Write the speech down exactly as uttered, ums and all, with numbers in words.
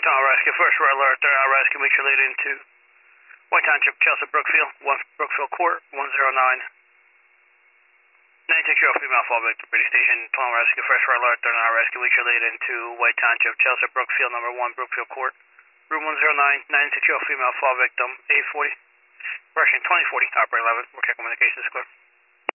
Tunnel Rescue, first red alert, third eye rescue, make sure laid into White Township, Chelsea, Brookfield, one Brookfield Court, one zero nine. ninety-six year old female fall victim, Brady Station, Tunnel Rescue, first red alert, third eye rescue, make sure laid into White Township, Chelsea, Brookfield, number one Brookfield Court, room one zero nine, ninety-six year old female fall victim, eight forty, correction, twenty forty, operator eleven, we're checking when the case is clear.